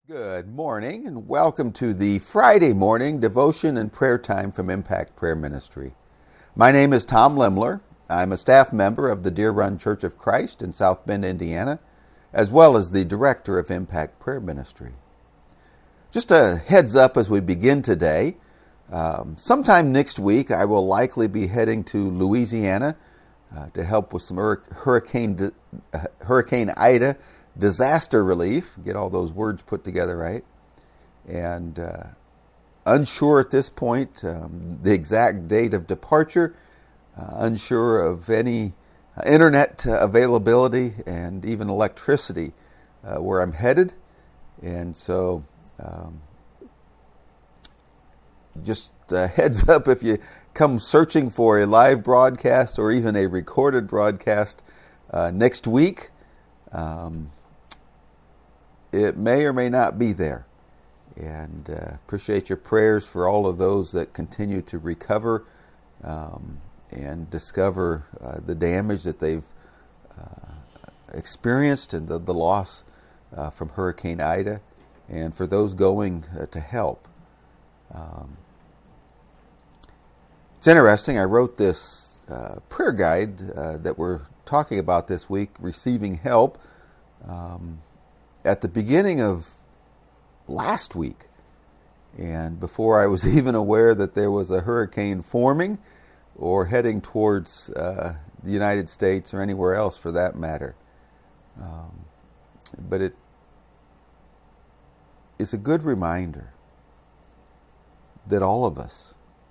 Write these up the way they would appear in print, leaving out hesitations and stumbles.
Good morning and welcome to the Friday morning devotion and prayer time from Impact Prayer Ministry. My name is Tom Lemler. I'm a staff member of the Deer Run Church of Christ in South Bend, Indiana, as well as the director of Impact Prayer Ministry. Just a heads up as we begin today, sometime next week I will likely be heading to Louisiana to help with some Hurricane Ida disaster relief, get all those words put together right, and unsure at this point the exact date of departure, unsure of any internet availability and even electricity where I'm headed, and so just heads up if you come searching for a live broadcast or even a recorded broadcast next week. It may or may not be there. And appreciate your prayers for all of those that continue to recover and discover the damage that they've experienced and the loss from Hurricane Ida, and for those going to help. It's interesting, I wrote this prayer guide that we're talking about this week, Receiving Help, at the beginning of last week, and before I was even aware that there was a hurricane forming or heading towards the United States or anywhere else for that matter. But it is a good reminder that all of us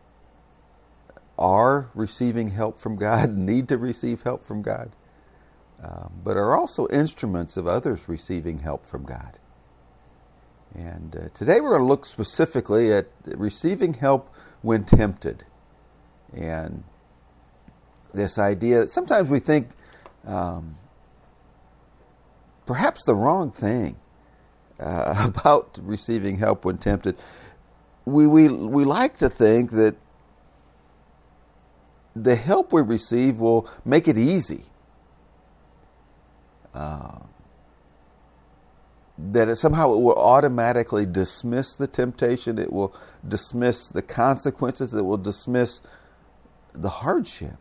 are receiving help from God, need to receive help from God, but are also instruments of others receiving help from God. And today we're going to look specifically at receiving help when tempted. And this idea that sometimes we think perhaps the wrong thing about receiving help when tempted. We like to think that the help we receive will make it easy. That somehow it will automatically dismiss the temptation, it will dismiss the consequences, it will dismiss the hardship.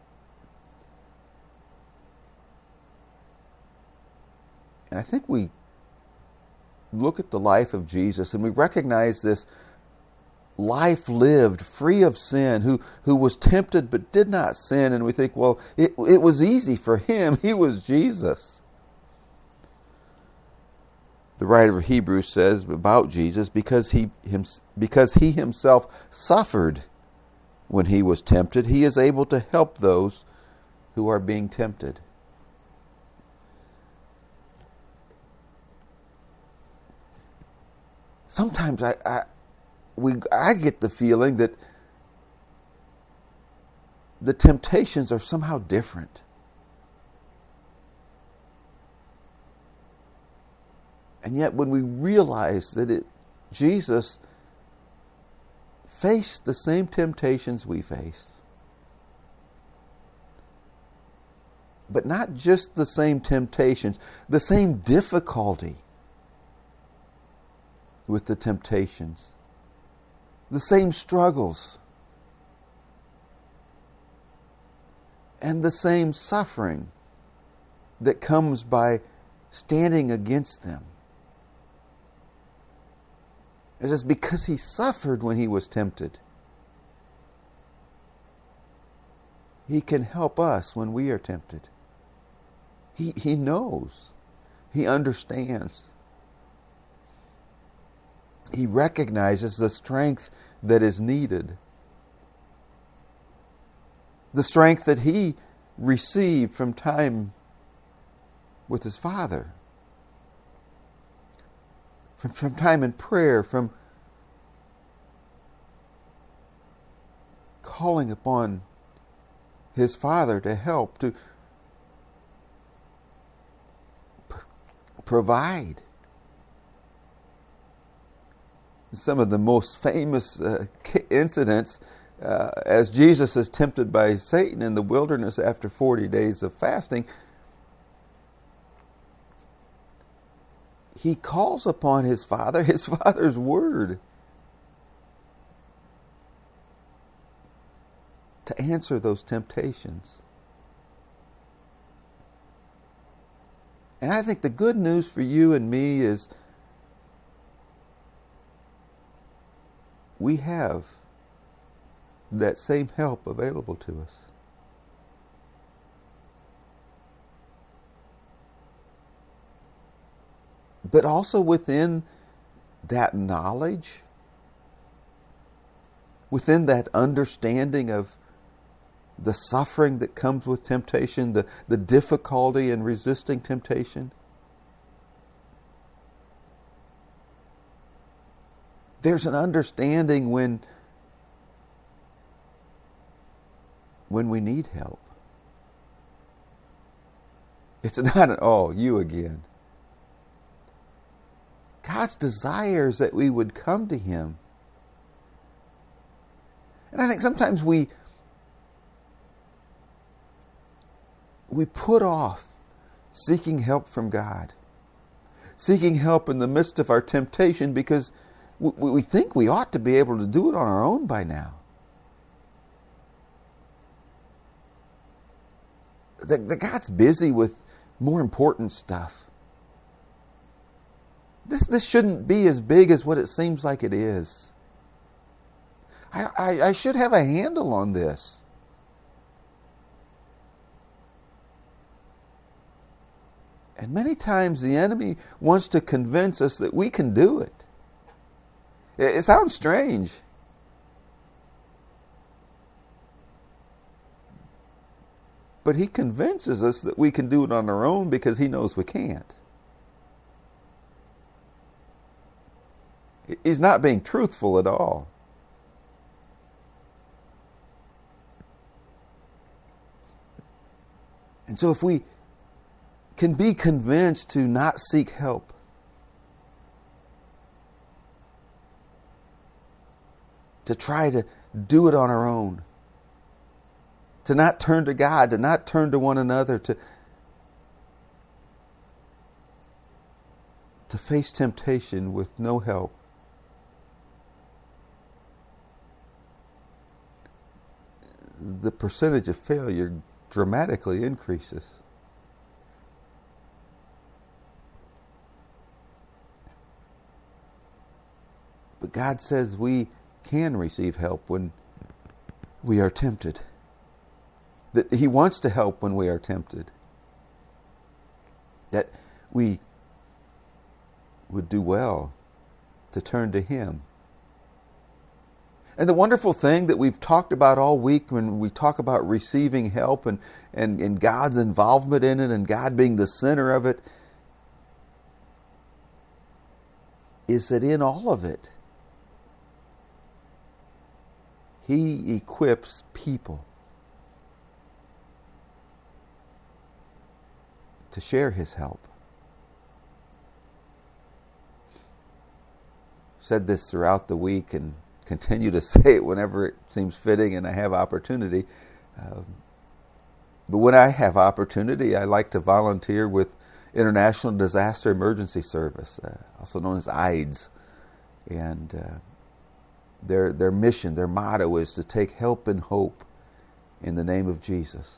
And I think we look at the life of Jesus and we recognize this life lived free of sin, who was tempted but did not sin, and we think, well, it was easy for him. He was Jesus. The writer of Hebrews says about Jesus, because he himself suffered when he was tempted, he is able to help those who are being tempted. Sometimes I get the feeling that the temptations are somehow different. And yet when we realize that Jesus faced the same temptations we face, but not just the same temptations, the same difficulty with the temptations, the same struggles, and the same suffering that comes by standing against them. It's just because he suffered when he was tempted, he can help us when we are tempted. He knows. He understands. He recognizes the strength that is needed. The strength that he received from time with his Father. From time in prayer, from calling upon his Father to help, to provide. Some of the most famous incidents as Jesus is tempted by Satan in the wilderness after 40 days of fasting, he calls upon his Father's word, to answer those temptations. And I think the good news for you and me is we have that same help available to us. But also within that knowledge, within that understanding of the suffering that comes with temptation, the difficulty in resisting temptation, there's an understanding when we need help. It's not an, oh, you again. God's desires that we would come to Him. And I think sometimes we put off seeking help from God, seeking help in the midst of our temptation, because we think we ought to be able to do it on our own by now. That God's busy with more important stuff. This shouldn't be as big as what it seems like it is. I should have a handle on this. And many times the enemy wants to convince us that we can do it. It sounds strange. But he convinces us that we can do it on our own because he knows we can't. He's not being truthful at all. And so if we can be convinced to not seek help, to try to do it on our own, to not turn to God, to not turn to one another, to face temptation with no help, the percentage of failure dramatically increases. But God says we can receive help when we are tempted. That He wants to help when we are tempted. That we would do well to turn to Him. And the wonderful thing that we've talked about all week when we talk about receiving help and God's involvement in it and God being the center of it, is that in all of it, He equips people to share His help. Said this throughout the week and continue to say it whenever it seems fitting and I have opportunity. But when I have opportunity, I like to volunteer with International Disaster Emergency Service, also known as IDES. And their mission, their motto is to take help and hope in the name of Jesus.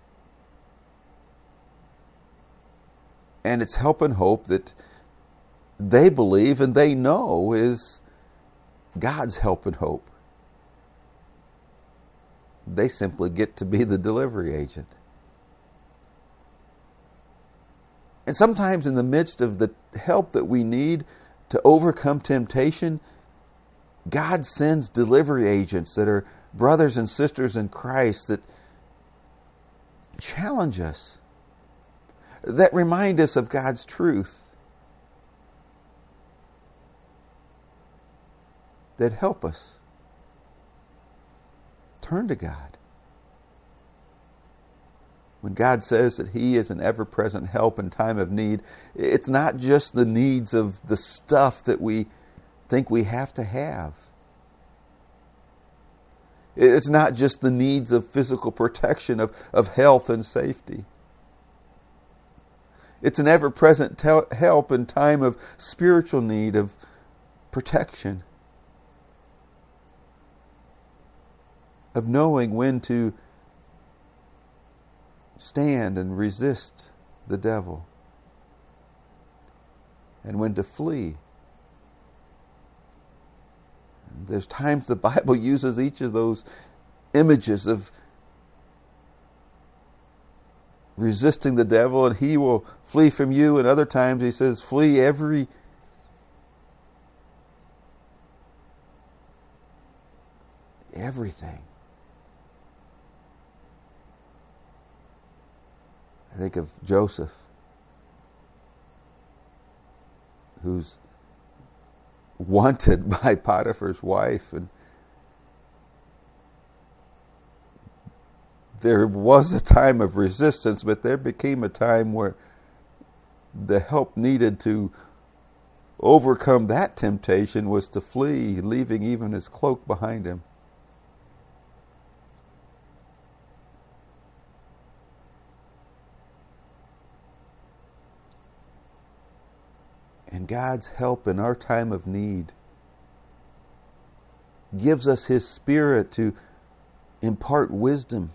And it's help and hope that they believe and they know is God's help and hope. They simply get to be the delivery agent. And sometimes in the midst of the help that we need to overcome temptation, God sends delivery agents that are brothers and sisters in Christ that challenge us, that remind us of God's truth, that help us turn to God. When God says that He is an ever-present help in time of need, it's not just the needs of the stuff that we think we have to have. It's not just the needs of physical protection, of health and safety. It's an ever-present help in time of spiritual need, of protection, of knowing when to stand and resist the devil and when to flee. There's times the Bible uses each of those images of resisting the devil and he will flee from you, and other times he says flee everything. I think of Joseph, who's wanted by Potiphar's wife, and there was a time of resistance, but there became a time where the help needed to overcome that temptation was to flee, leaving even his cloak behind him. And God's help in our time of need gives us His Spirit to impart wisdom,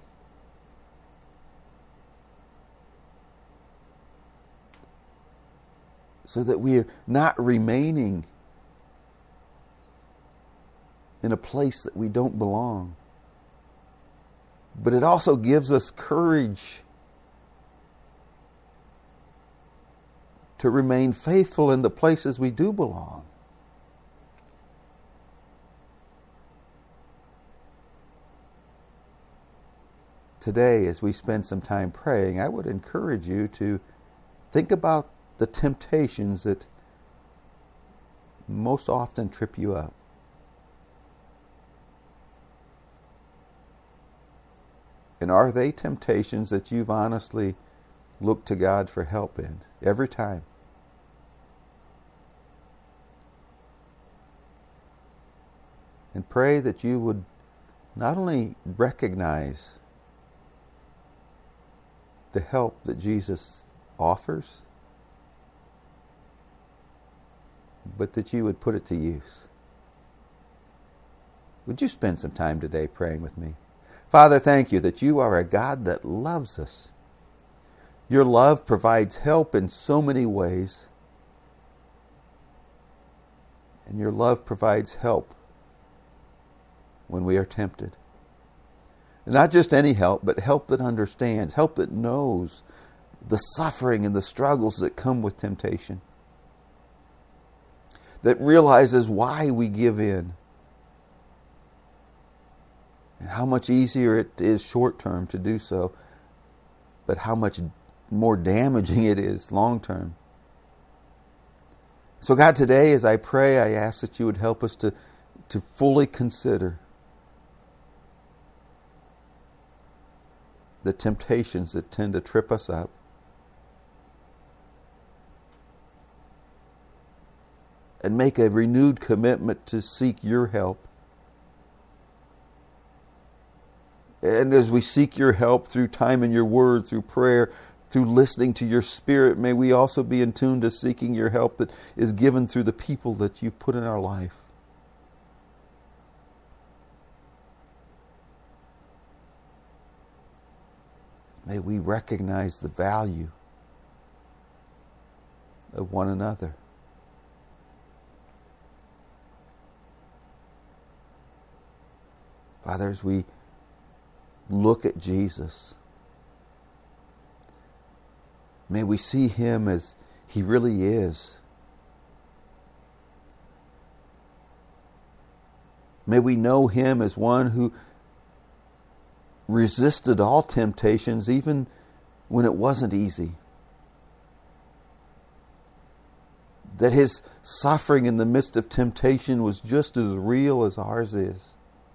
so that we are not remaining in a place that we don't belong. But it also gives us courage to remain faithful in the places we do belong. Today, as we spend some time praying, I would encourage you to think about the temptations that most often trip you up. And are they temptations that you've honestly looked to God for help in every time? And pray that you would not only recognize the help that Jesus offers, but that you would put it to use. Would you spend some time today praying with me? Father, thank you that you are a God that loves us. Your love provides help in so many ways. And your love provides help when we are tempted. And not just any help, but help that understands, help that knows the suffering and the struggles that come with temptation, that realizes why we give in and how much easier it is short term to do so, but how much more damaging it is long term. So God, today as I pray, I ask that you would help us to fully consider the temptations that tend to trip us up, and make a renewed commitment to seek your help. And as we seek your help through time in your word, through prayer, through listening to your Spirit, may we also be in tune to seeking your help that is given through the people that you've put in our life. May we recognize the value of one another. Father, as we look at Jesus, may we see him as he really is. May we know him as one who resisted all temptations, even when it wasn't easy. That his suffering in the midst of temptation was just as real as ours is.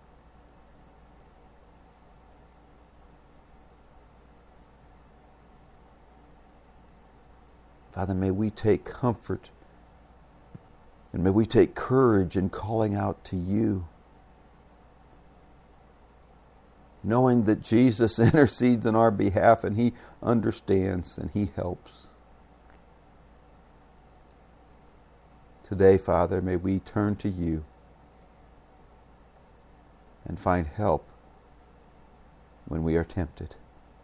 Father, may we take comfort and may we take courage in calling out to you, knowing that Jesus intercedes on our behalf and he understands and he helps. Today, Father, may we turn to you and find help when we are tempted.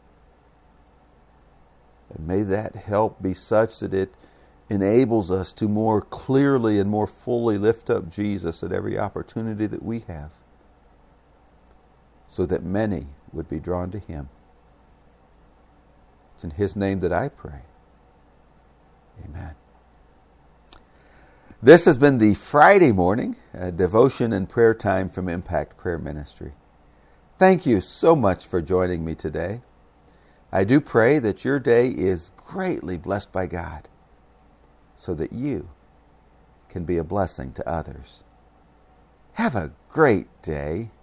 And may that help be such that it enables us to more clearly and more fully lift up Jesus at every opportunity that we have, so that many would be drawn to him. It's in his name that I pray. Amen. This has been the Friday morning devotion and prayer time from Impact Prayer Ministry. Thank you so much for joining me today. I do pray that your day is greatly blessed by God, so that you can be a blessing to others. Have a great day.